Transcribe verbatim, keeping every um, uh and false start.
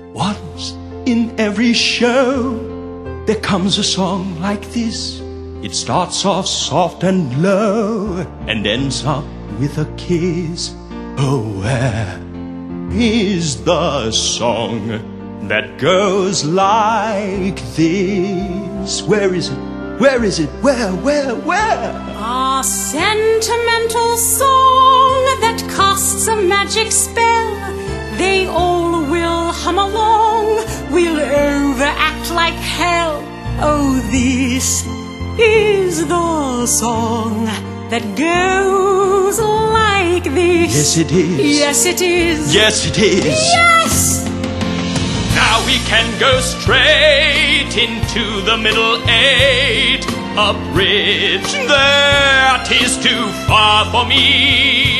Once in every show there comes a song like this. It starts off soft and low and ends up with a kiss. Oh, where is the song that goes like this? Where is it? Where is it? Where, where, where? A sentimental song that casts a magic spell. They all will hum along, we'll overact like hell. Oh, this is the song that goes like this. Yes, it is. Yes, it is. Yes, it is. Yes! Now we can go straight into the middle eight. A bridge that is too far for me.